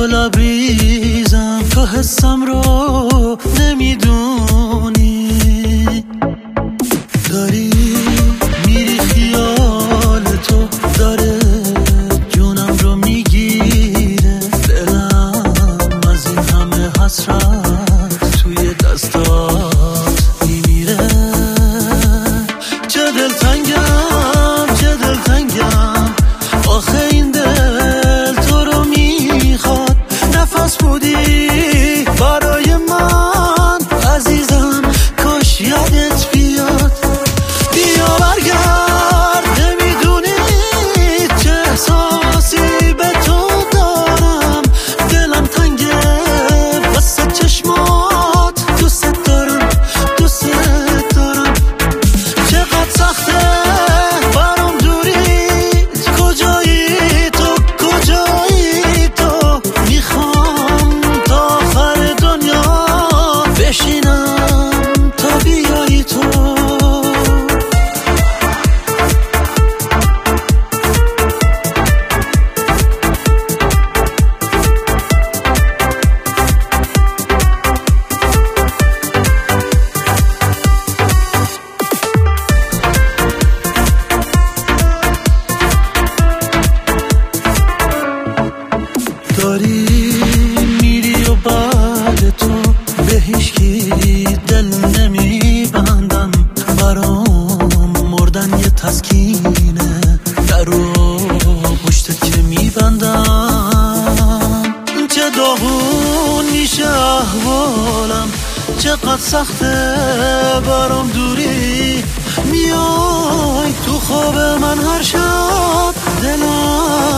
تو لبریزم، تو حسم رو نمیدونی. داری میری خیال تو داره جونم رو میگیره، دلم از این همه حسرت توی دستات میمیره. چه دلتنگم چه دلتنگم، آخه این دل تو رو میخواد. نفس بودی برای من عزیزم، کاش یادت بیاد. بیا برگرد، نمیدونی چه احساسی به تو دارم. دلم تنگه واسه چشمات، دوست دارم دوست دارم. چقدر سخته برام دوری، کجایی تو کجایی تو. میخوام تا آخر دنیا بشینم تا بیایی تو. داری میری و بعد تو به هیچکی دل نمیبندم. برام مردن یه تسکینه، در و پشتت که میبندم. چه داغون میشه احوالم، چقدر سخته برام دوری. میای تو خواب من هر شب، دلم